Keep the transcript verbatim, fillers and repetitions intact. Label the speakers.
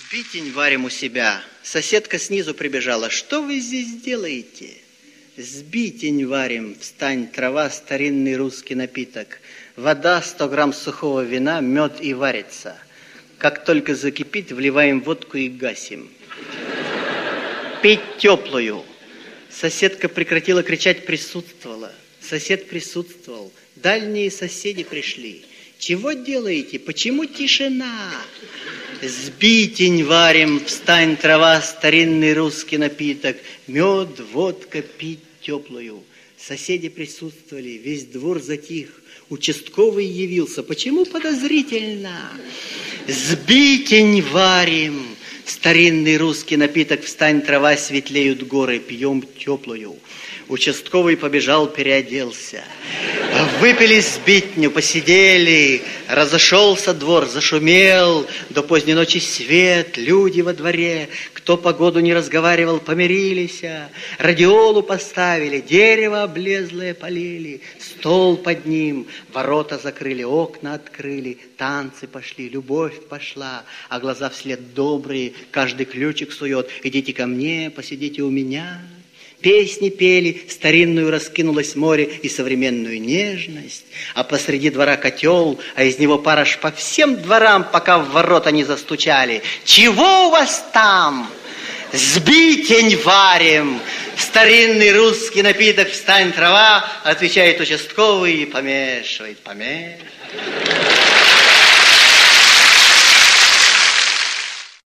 Speaker 1: Сбитень варим у себя. Соседка снизу прибежала. Что вы здесь делаете? Сбитень варим. Встань, трава, старинный русский напиток. Вода, сто грамм сухого вина, мед и варится. Как только закипит, вливаем водку и гасим. Пить теплую. Соседка прекратила кричать, присутствовала. Сосед присутствовал. Дальние соседи пришли. Чего делаете? Почему тишина? Сбитень варим, встань, трава, старинный русский напиток. Мед, водка, пить теплую. Соседи присутствовали, весь двор затих. Участковый явился. Почему подозрительно? Сбитень варим, старинный русский напиток. Встань, трава, светлеют горы, пьем теплую. Участковый побежал, переоделся. Выпили сбитню, посидели. Разошелся двор, зашумел. До поздней ночи свет, люди во дворе. Кто погоду не разговаривал, помирились. Радиолу поставили, дерево облезлое полили. Стол под ним, ворота закрыли, окна открыли. Танцы пошли, любовь пошла. А глаза вслед добрые, каждый ключик сует. Идите ко мне, посидите у меня. Песни пели, старинную раскинулось море и современную нежность, а посреди двора котел, а из него пара ж по всем дворам, пока в ворота не застучали. Чего у вас там? Сбитень варим, старинный русский напиток, встань, трава, отвечает участковый и помешивает, помешивает.